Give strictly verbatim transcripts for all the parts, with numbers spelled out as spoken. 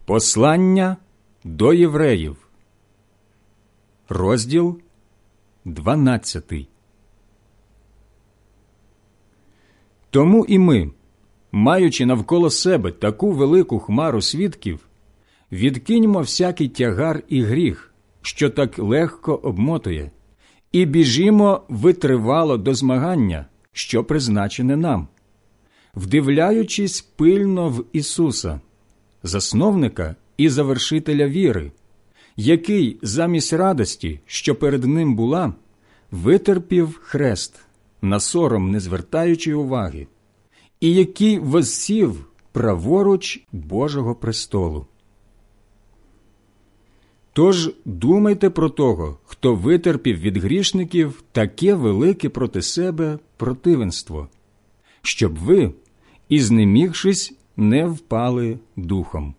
Послання до євреїв, розділ дванадцятий. Тому і ми, маючи навколо себе таку велику хмару свідків, відкиньмо всякий тягар і гріх, що так легко обмотує, і біжімо витривало до змагання, що призначене нам, вдивляючись пильно в Ісуса, засновника і завершителя віри, який замість радості, що перед ним була, витерпів хрест, на сором не звертаючи уваги, і який воссів праворуч Божого престолу. Тож думайте про того, хто витерпів від грішників таке велике проти себе противенство, щоб ви, і знемігшись, не впали духом.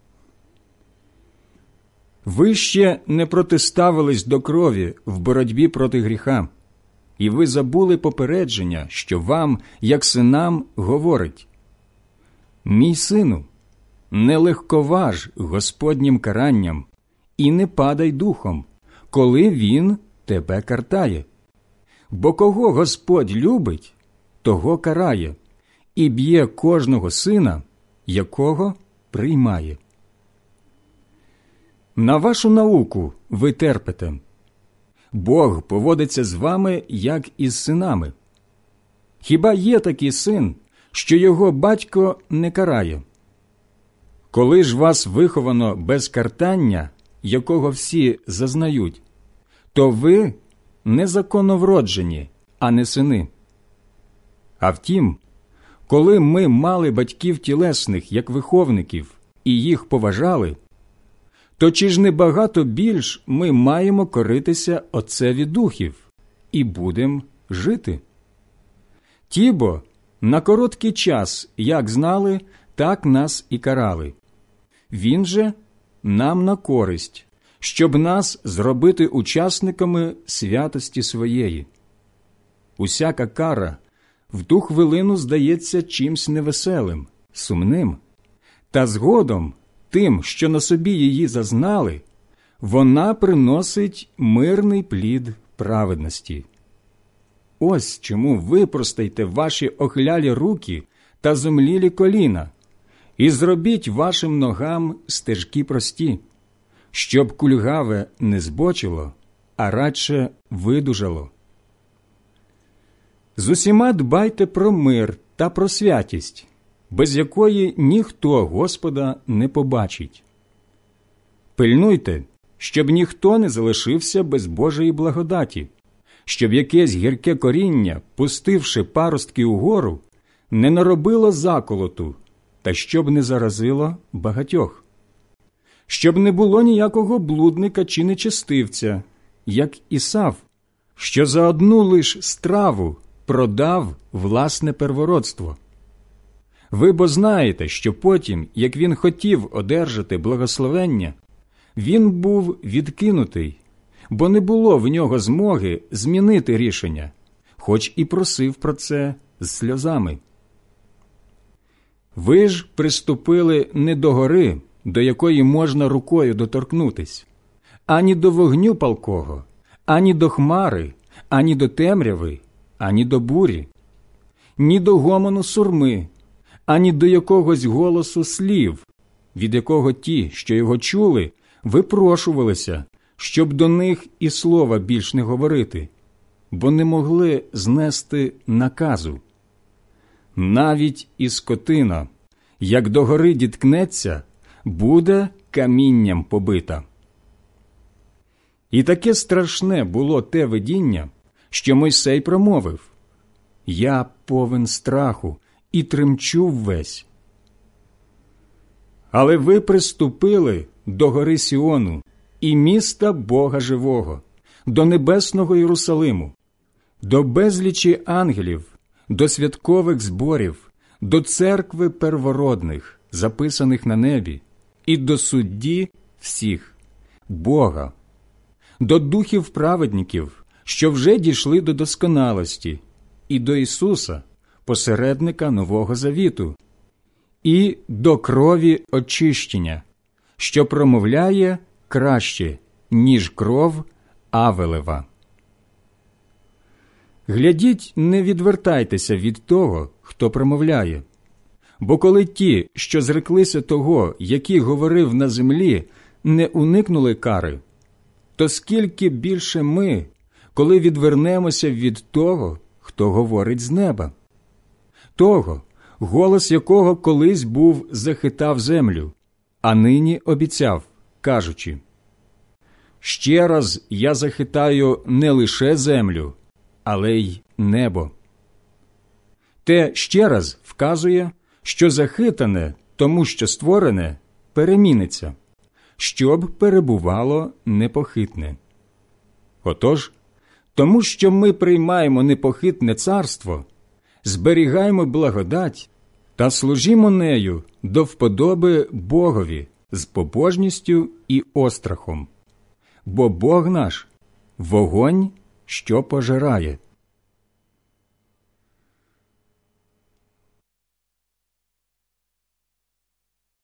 Ви ще не протиставились до крові в боротьбі проти гріха, і ви забули попередження, що вам, як синам, говорить: «Мій сину, не легковаж Господнім каранням, і не падай духом, коли Він тебе картає. Бо кого Господь любить, того карає, і б'є кожного сина, якого приймає». На вашу науку ви терпите. Бог поводиться з вами, як із синами. Хіба є такий син, що його батько не карає? Коли ж вас виховано без картання, якого всі зазнають, то ви незаконновроджені, а не сини. А втім, коли ми мали батьків тілесних, як виховників, і їх поважали, то чи ж не багато більш ми маємо коритися Отцеві духів і будем жити? Ті бо на короткий час, як знали, так нас і карали. Він же нам на користь, щоб нас зробити учасниками святості своєї. Усяка кара в ту хвилину здається чимсь невеселим, сумним, та згодом тим, що на собі її зазнали, вона приносить мирний плід праведності. Ось чому випростайте ваші охлялі руки та зомлілі коліна, і зробіть вашим ногам стежки прості, щоб кульгаве не збочило, а радше видужало. З усіма дбайте про мир та про святість, без якої ніхто Господа не побачить. Пильнуйте, щоб ніхто не залишився без Божої благодаті, щоб якесь гірке коріння, пустивши паростки угору, не наробило заколоту, та щоб не заразило багатьох. Щоб не було ніякого блудника чи нечестивця, як Ісав, що за одну лиш страву продав власне первородство. Ви бо знаєте, що потім, як він хотів одержати благословення, він був відкинутий, бо не було в нього змоги змінити рішення, хоч і просив про це з сльозами. Ви ж приступили не до гори, до якої можна рукою доторкнутись, ані до вогню палкого, ані до хмари, ані до темряви, ані до бурі, ні до гомону сурми, ані до якогось голосу слів, від якого ті, що його чули, випрошувалися, щоб до них і слова більш не говорити, бо не могли знести наказу. Навіть і скотина, як до гори діткнеться, буде камінням побита. І таке страшне було те видіння, що Мойсей промовив: «Я повен страху і тремчу ввесь». Але ви приступили до гори Сіону і міста Бога живого, до небесного Єрусалиму, до безлічі ангелів, до святкових зборів, до церкви первородних, записаних на небі, і до судді всіх, Бога, до духів праведників, що вже дійшли до досконалості, і до Ісуса, посередника Нового Завіту, і до крові очищення, що промовляє краще, ніж кров Авелева. Глядіть, не відвертайтеся від того, хто промовляє. Бо коли ті, що зреклися того, який говорив на землі, не уникнули кари, то скільки більше ми, коли відвернемося від того, хто говорить з неба, того, голос якого колись був захитав землю, а нині обіцяв, кажучи: «Ще раз я захитаю не лише землю, але й небо». Те «ще раз» вказує, що захитане, тому що створене, переміниться, щоб перебувало непохитне. Отож, тому що ми приймаємо непохитне царство, зберігаємо благодать та служімо нею до вподоби Богові з побожністю і острахом. Бо Бог наш – вогонь, що пожирає.